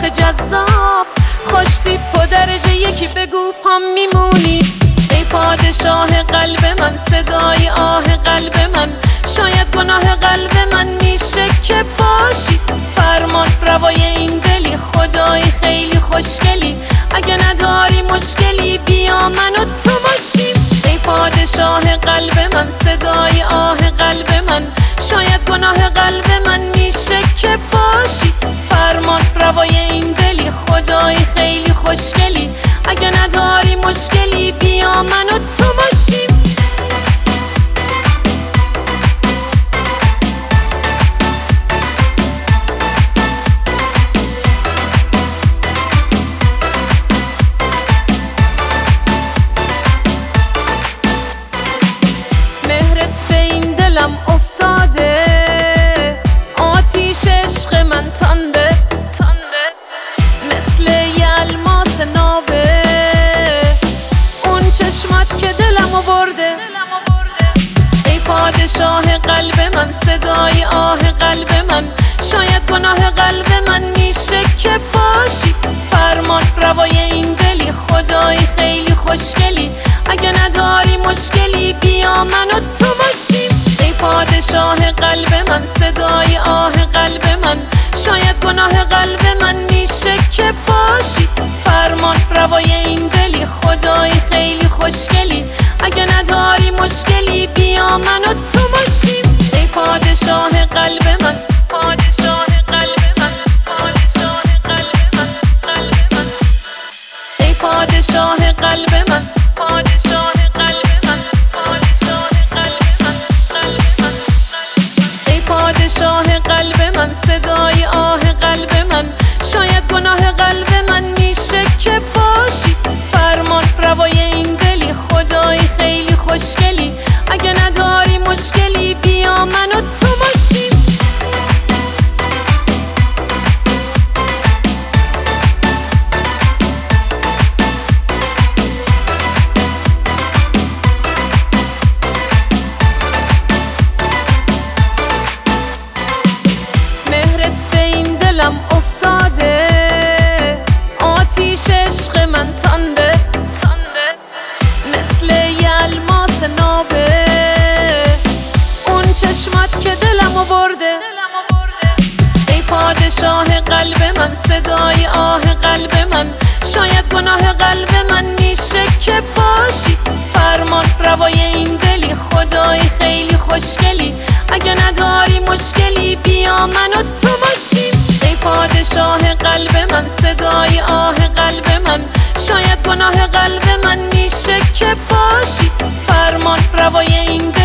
آخه جذاب، خوش تیپ و درجه یکی بگو پام میمونی. ای پادشاه قلب من، صدای آه قلب من، شاید گناه قلب من میشه که باشی فرمان روای این دلی. خدای خیلی خوشگلی، اگه نداری مشکلی بیا من و تو باشیم. ای پادشاه قلب من، صدای آه قلب من، شاید گناه قلب من میشه که باشی فرمان روای این دلی. خدای خیلی خوشگلی، اگه نداری مشکلی بیا من و تو باشیم. مهرت به این دلم افتاده، آتیش عشق من تنده، مثل یه الماس نابه اون چشمات که دلمو برده. ای پادشاه قلب من، صدای آه قلب من، شاید گناه قلب من میشه که باشی فرمان روای این دلی. خدای خیلی خوشگلی، اگه نداری مشکلی بیا من و تو باشیم. ای پادشاه قلب من، صدای آه قلب من، شاید گناه قلب من میشه که باشی فرمان روای این دلی. خدای خیلی خوشگلی، اگه نداری مشکلی بیا من و تو باشیم. ای پادشاه قلب من، پادشاه قلب من، پادشاه قلب من، قلب من. ای پادشاه قلب من، پادشاه قلب من، پادشاه قلب من، قلب من. ای پادشاه قلب من، صدای آه قلب من، شاید گناه قلب من میشه که باشی فرمان روای این دلی. خدای خیلی خوشگلی، اگه نداری مشکلی بیا من و تو باشیم. مهرت به این دلم افتاده، آتیش عشق من تنده، مثل یه الماس نابه اون چشمات که دلمو برده. ای پادشاه قلب من، صدای آه قلب من، شاید گناه قلب من میشه که باشی فرمان روای این دلی. خدای خیلی خوشگلی، اگه نداری مشکلی بیا من و تو باشیم. ای پادشاه قلب من، صدای آه قلب من، شاید گناه قلب من میشه که باشی فرمان روای این دلی.